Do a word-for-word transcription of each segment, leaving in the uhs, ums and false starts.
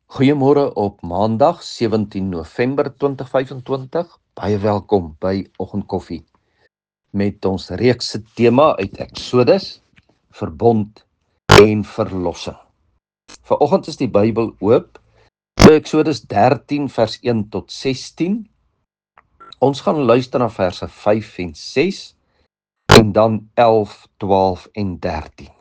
Goeiemôre op Maandag sewentien November twintig vyfentwintig. Baie welkom by Oggendkoffie met ons reekse tema uit Eksodus, verbond en verlossing. Vanoggend is die Bybel oop by Eksodus dertien vers een tot sestien. Ons gaan luister na verse vyf en ses en dan elf, twaalf en dertien.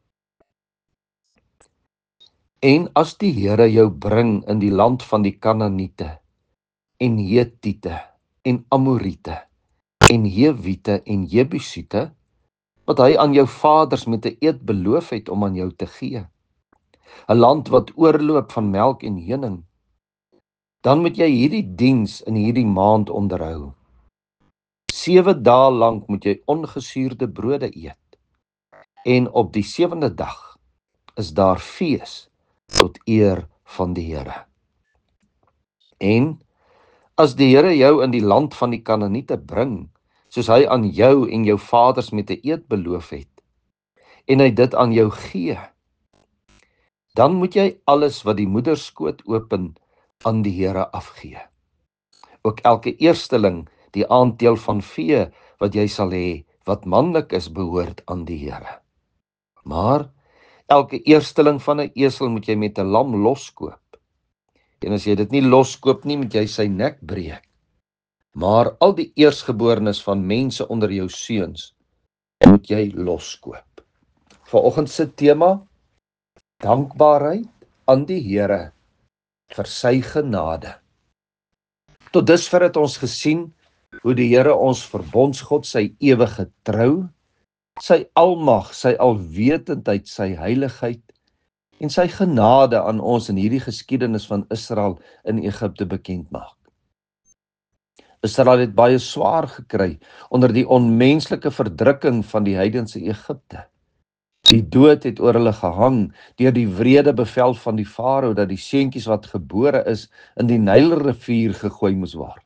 En as die Here jou bring in die land van die Kanaaniete en Hetiete en Amoriete en Hewiete en Jebusiete, wat hy aan jou vaders met 'n eed beloof het om aan jou te gee, 'n land wat oorloop van melk en honing, dan moet jy hierdie diens in hierdie maand onderhou. Sewe dae lank moet jy ongesuurde brode eet, en op die sewende dag is daar fees tot eer van die Here. En as die Here jou in die land van die Kanaaniete bring, soos hy aan jou en jou vaders met 'n eed beloof het, en hy dit aan jou gee, dan moet jy alles wat die moederskoot open aan die Here afgee. Ook elke eersteling, die aandeel van vee wat jy sal hê, wat manlik is, behoort aan die Here. Maar elke eersteling van 'n esel moet jy met 'n lam loskoop. En as jy dit nie loskoop nie, moet jy sy nek breek. Maar al die eersgeborenes van mense onder jou seuns moet jy loskoop. Vanoggend se tema: dankbaarheid aan die Here vir sy genade. Tot dusver het ons gesien hoe die Here ons verbondsgod, sy ewige trou, sy almag, sy alwetendheid, sy heiligheid en sy genade aan ons in hierdie geskiedenis van Israel in Egipte bekend maak. Israel het baie swaar gekry onder die onmenslike verdrukking van die heidense Egipte. Die dood het oor hulle gehang deur die wrede bevel van die farao dat die seentjies wat gebore is in die Nylrivier gegooi moes word.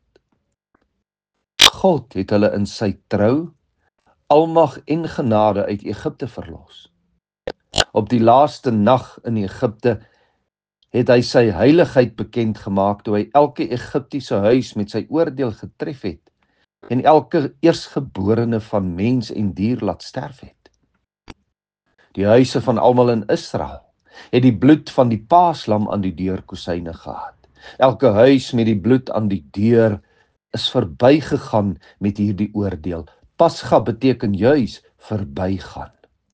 God het hulle in sy trou, almag en genade uit Egipte verlos. Op die laaste nag in Egipte het hy sy heiligheid bekend gemaak toe hy elke Egiptiese huis met sy oordeel getref het en elke eersgeborene van mens en dier laat sterf het. Die huise van almal in Israel het die bloed van die paaslam aan die deurkosyne gehad. Elke huis met die bloed aan die deur is verbygegaan met hierdie oordeel. Pasga beteken juis verbygaan.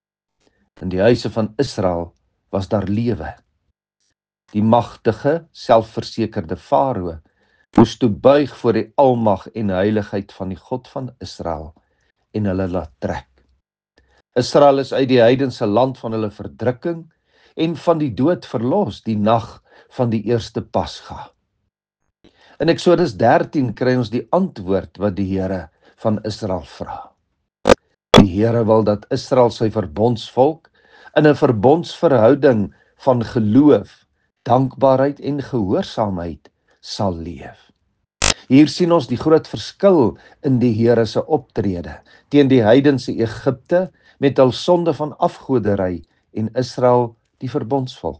In die huise van Israel was daar lewe. Die magtige, selfversekerde farao moes toe buig voor die almag en heiligheid van die God van Israel en hulle laat trek. Israel is uit die heidense land van hulle verdrukking en van die dood verlos die nag van die eerste Pasga. In Eksodus dertien kry ons die antwoord wat die Here van Israel vra. Die Here wil dat Israel sy verbondsvolk in 'n verbondsverhouding van geloof, dankbaarheid en gehoorsaamheid sal leef. Hier sien ons die groot verskil in die Here se optrede teen die heidense Egipte met hul sonde van afgodery en Israel die verbondsvolk.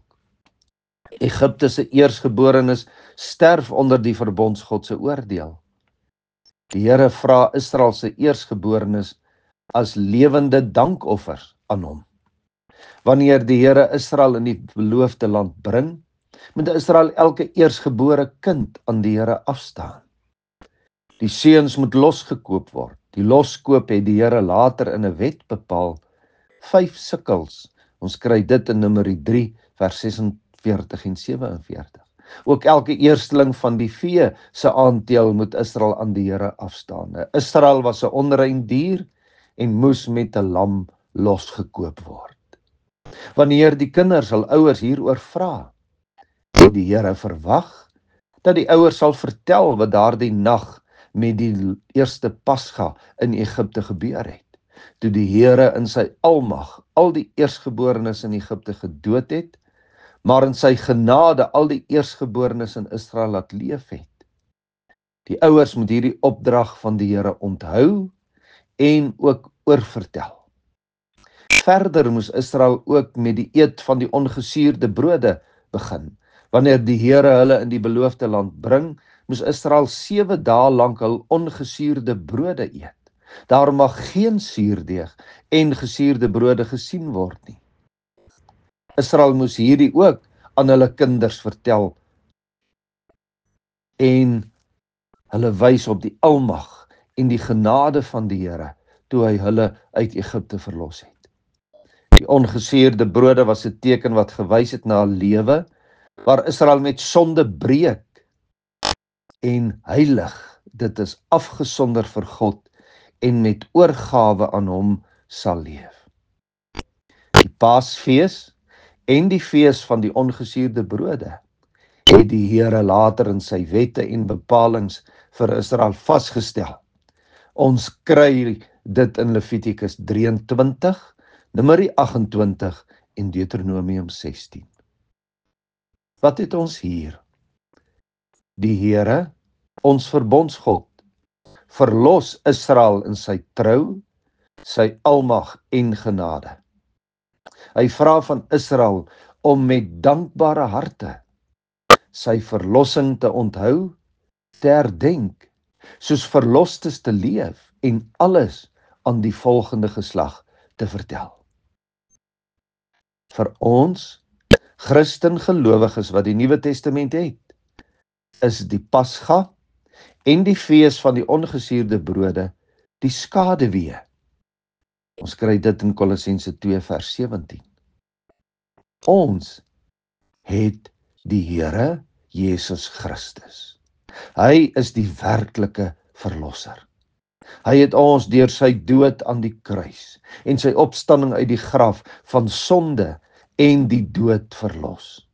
Egipte se eersgeborenes sterf onder die verbondsgod se oordeel. Die Here vra Israel se eersgeborenes as lewende dankoffers aan hom. Wanneer die Here Israel in die beloofde land bring, moet Israel elke eersgebore kind aan die Here afstaan. Die seuns moet losgekoop word. Die loskoop het die Here later in 'n wet bepaal. Vyf sikkels. Ons kry dit in Numeri drie vers sesenveertig en sewenveertig. Ook elke eersteling van die vee se aandeel moet Israel aan die Here afstaan. Israel was 'n onrein dier en moes met 'n lam losgekoop word. Wanneer die kinders hul ouers hieroor vra, het die Here verwag dat die ouers sal vertel wat daardie nag met die eerste Pasga in Egipte gebeur het, toe die Here in sy almag al die eersgeborenes in Egipte gedood het, maar in sy genade al die eersgeborenes in Israel laat leef het. Die ouers moet hierdie opdrag van die Here onthou en ook oorvertel. Verder moes Israel ook met die eet van die ongesuurde brode begin, Wanneer die Here hulle in die beloofde land bring, moes Israel sewe dae lank hul ongesuurde brode eet. Daar mag geen suurdeeg en gesuurde brode gesien word nie. Israel moes hierdie ook aan hulle kinders vertel en hulle wys op die almag en die genade van die Here toe hy hulle uit Egipte verlos het. Die ongesuurde brode was 'n teken wat gewys het na 'n lewe waar Israel met sonde breek en heilig, dit is afgesonder vir God en met oorgawe aan hom sal leef. Die Paasfees en die fees van die ongesuurde brode het die Here later in sy wette en bepalings vir Israel vasgestel. Ons kry dit in Levitikus drieëntwintig, Numeri agt en twintig en Deuteronomium sestien. Wat het ons hier? Die Here, ons verbondsgod, verlos Israel in sy trou, sy almag en genade. Hy vra van Israel om met dankbare harte sy verlossing te onthou, te herdenk, soos verlostes te leef en alles aan die volgende geslag te vertel. Vir ons, Christen gelowiges wat die Nuwe Testament het, is die Pasga en die fees van die ongesuurde brode die skaduwee. Ons kry dit in Kolossense twee vers sewentien. Ons het die Here Jesus Christus. Hy is die werklike verlosser. Hy het ons deur sy dood aan die kruis en sy opstanding uit die graf van sonde en die dood verlos.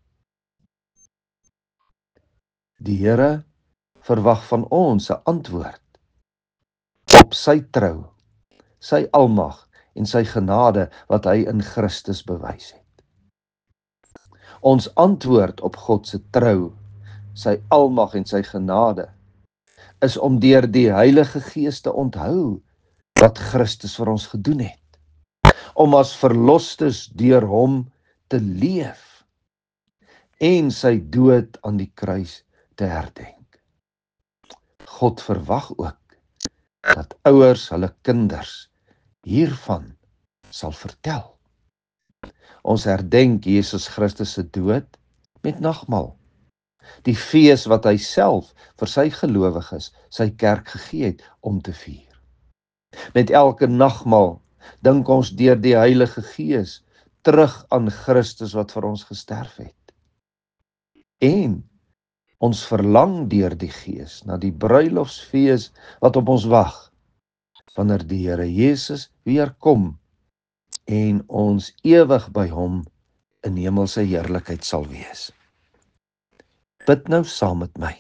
Die Here verwag van ons 'n antwoord op sy trou, sy almag en sy genade wat hy in Christus bewys het. Ons antwoord op God se trou, sy almag en sy genade is om deur die Heilige Gees te onthou wat Christus vir ons gedoen het, om as verlostes deur hom te leef en sy dood aan die kruis te herdenk. God verwag ook dat ouers hulle kinders hiervan sal vertel. Ons herdenk Jesus Christus se dood met nagmaal, die fees wat hy self vir sy gelowiges, sy kerk gegee het om te vier. Met elke nagmaal dink ons deur die Heilige Gees terug aan Christus wat vir ons gesterf het. En ons verlang deur die Gees na die bruilofsfees wat op ons wag, wanneer die Here Jesus weer kom en ons ewig by hom in hemelse heerlikheid sal wees. Bid nou saam met my.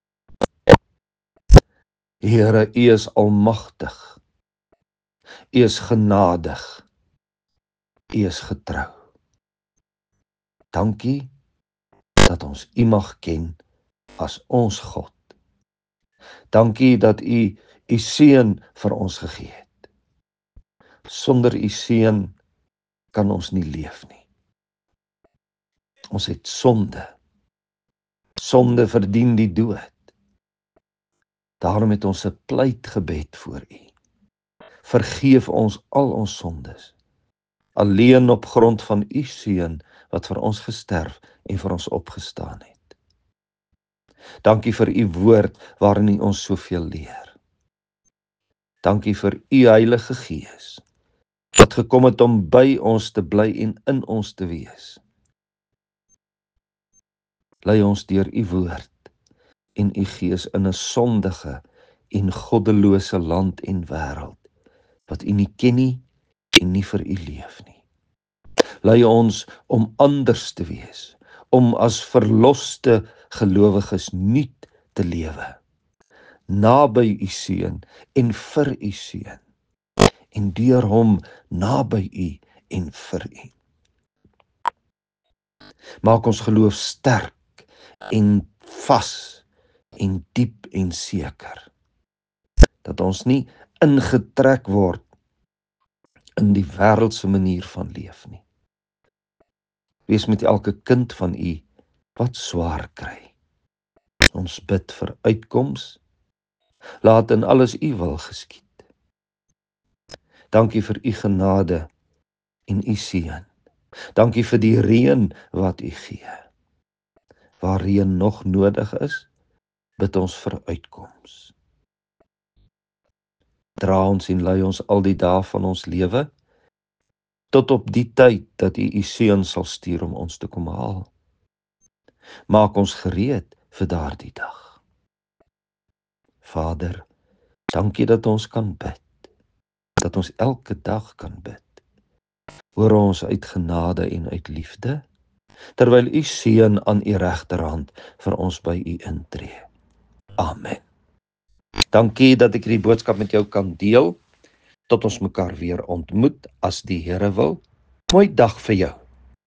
Here, U is almagtig. U is genadig. U is getrou. Dankie dat ons U mag ken as ons God. Dankie dat U U seun vir ons gegee het. Sonder U seun kan ons nie leef nie. Ons het sonde. Sonde verdien die dood. Daarom het ons 'n pleitgebed voor U. Vergeef ons al ons sondes. Alleen op grond van U seun wat vir ons gesterf en vir ons opgestaan het. Dankie vir U woord waarin U ons soveel leer. Dankie vir U Heilige Gees wat gekom het om by ons te bly en in ons te wees. Lei ons deur U woord en U Gees in 'n sondige en goddelose land en wêreld wat U nie ken nie en nie vir U leef nie. Lei ons om anders te wees, om as verloste gelowiges nuut te lewe, naby U seun en vir U seun, en deur hom naby U en vir U. Maak ons geloof sterk en vas en diep en seker, dat ons nie ingetrek word in die wêreldse manier van leef nie. Wees met elke kind van U wat swaar kry. Ons bid vir uitkoms, laat in alles u wil geskied. Dankie vir u genade en u seën. Dankie vir die reën wat u gee. Waar reën nog nodig is, bid ons vir uitkoms. Dra ons en lei ons al die dae van ons lewe, tot op die tyd dat u u seun sal stuur om ons te kom haal. Maak ons gereed vir daardie dag. Vader, dankie dat ons kan bid, dat ons elke dag kan bid. Hoor ons uit genade en uit liefde, terwyl u seun aan u regterhand vir ons by u intree. Amen. Dankie dat ek die boodskap met jou kan deel. Tot ons mekaar weer ontmoet as die Here wil. Mooi dag vir jou.